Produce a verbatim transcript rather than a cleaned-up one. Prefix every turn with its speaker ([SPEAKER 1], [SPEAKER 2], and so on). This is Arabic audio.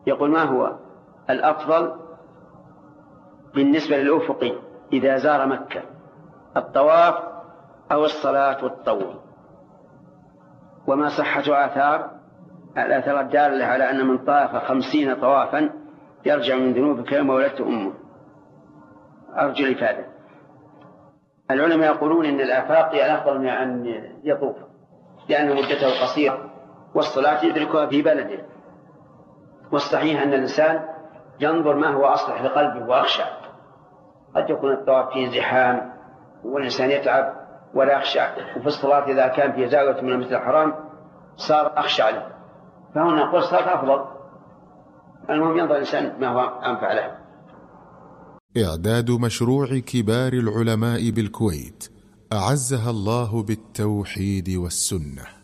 [SPEAKER 1] يقول: ما هو الأفضل بالنسبة للأفقي إذا زار مكة، الطواف أو الصلاة والتطوع؟ وما صحة آثار الآثار الدالة على أن من طاف خمسين طوافا يرجع من ذنوبه كما ولدته أمه؟ أرجو الإفادة. العلماء يقولون إن الآفاقي الأفضل من أن يطوف، لأن مدته قصيرة والصلاة يدركها في بلده. والصحيح أن الإنسان ينظر ما هو أصلح لقلبه وأخشع. قد يكون الطواف فيه زحام والإنسان يتعب ولا يخشع، وفي الصلاة إذا كان في زاوية من المسجد الحرام صار أخشع له، فهنا نقول الصلاة أفضل. المهم ينظر الإنسان ما هو أنفع له.
[SPEAKER 2] إعداد مشروع كبار العلماء بالكويت أعزها الله بالتوحيد والسنة.